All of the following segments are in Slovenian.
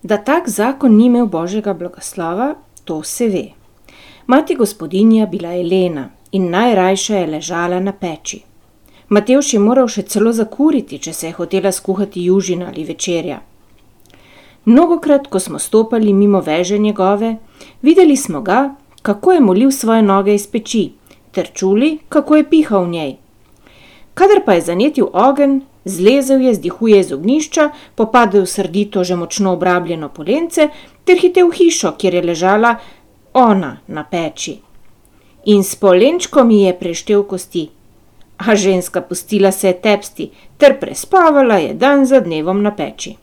Da tak zakon ni imel božjega blagoslova, to se ve. Mati gospodinja bila je lena in najrajše je ležala na peči. Matevž je moral še celo zakuriti, če se je hotela skuhati južina ali večerja. Mnogokrat, ko smo stopali mimo veže njegove, videli smo ga, kako je molil svoje noge iz peči, ter čuli, kako je pihal v njej. Kadar pa je zanetil ogenj, zlezel je, zdihuje iz ognjišča, popadel srdito že močno obrabljeno polence, ter hitel v hišo, kjer je ležala ona na peči. In s polenčkom ji je preštel kosti. A ženska pustila se je tepsti, ter prespavala je dan za dnevom na peči.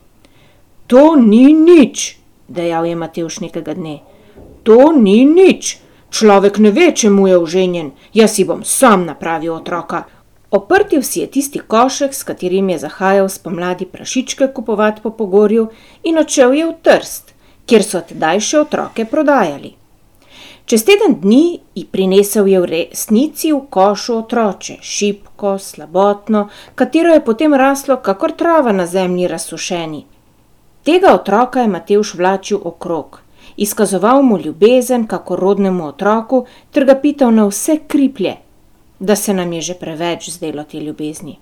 To ni nič, dejal je Matevž nekega dne. To ni nič. Človek ne ve, čemu je oženjen. Jaz si bom sam napravil otroka. Oprtil si je tisti košek, s katerim je zahajal spomladi prašičke kupovat po Pogorju, in odšel je v Trst, kjer so tedaj še otroke prodajali. Čez teden dni ji prinesel je v resnici v košu otroče, šibko, slabotno, katero je potem raslo kakor trava na zemlji razsušeni. Tega otroka je Matevž vlačil okrog, izkazoval mu ljubezen kakor rodnemu otroku, ter ga pital na vse kriplje, da se nam je že preveč zdelo te ljubezni.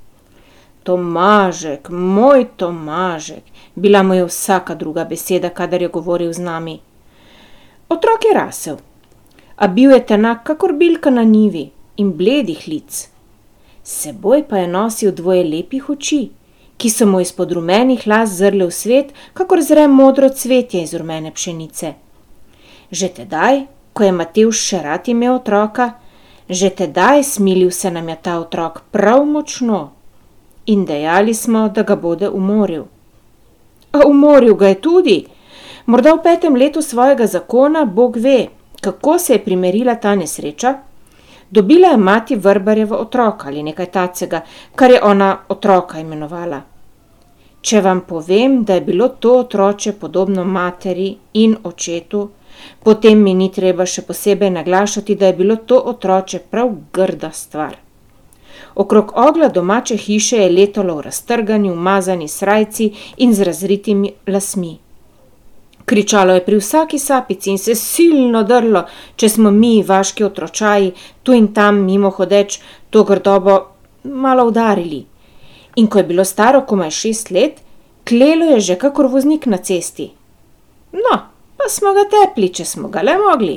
Tomažek, moj Tomažek, bila mu je vsaka druga beseda, kadar je govoril z nami. Otrok je rasel, a bil je tenak kakor bilka na njivi in bledih lic. Seboj pa je nosil dvoje lepih oči, ki so mu izpod rumenih las zrle v svet, kakor zre modro cvetje iz rumene pšenice. Že tedaj, ko je Matevž še rad imel otroka, že tedaj smilil se nam je ta otrok prav močno in dejali smo, da ga bode umoril. A umoril ga je tudi. Morda v 5. letu svojega zakona, Bog ve, kako se je primerila ta nesreča. Dobila je mati Vrbarjevo otroka ali nekaj tacega, kar je ona otroka imenovala. Če vam povem, da je bilo to otroče podobno materi in očetu, potem mi ni treba še posebej naglašati, da je bilo to otroče prav grda stvar. Okrog ogla domače hiše je letalo v raztrgani, umazani srajci in z razritimi lasmi. Kričalo je pri vsaki sapici in se silno drlo, če smo mi, vaški otročaji, tu in tam mimo hodeč to grdobo malo udarili. In ko je bilo staro komaj 6 let, klelo je že kakor voznik na cesti. No, pa smo ga tepli, če smo ga le mogli.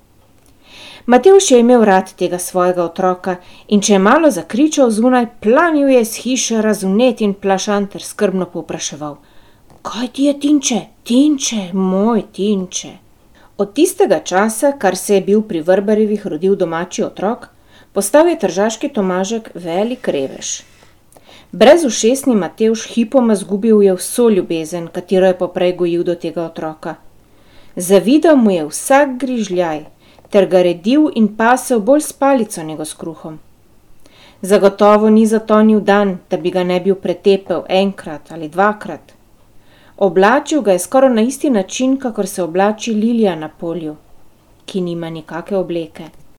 Matevž je imel rad tega svojega otroka in če je malo zakričal zunaj, planil je z hiše razunet in plašan ter skrbno povpraševal. Kaj ti je, Tinče? Tinče, moj Tinče. Od tistega časa, kar se je bil pri Vrbarjevih rodil domači otrok, postal je tržaški Tomažek velik revež. Brezušesni Matevž hipoma zgubil je vso ljubezen, katero je poprej gojil do tega otroka. Zavidal mu je vsak grižljaj, ter ga redil in pasel bolj s palico nego s kruhom. Zagotovo ni zatonil dan, da bi ga ne bil pretepel enkrat ali dvakrat. Oblačil ga je skoraj na isti način, kakor se oblači lilija na polju, ki nima nikake obleke.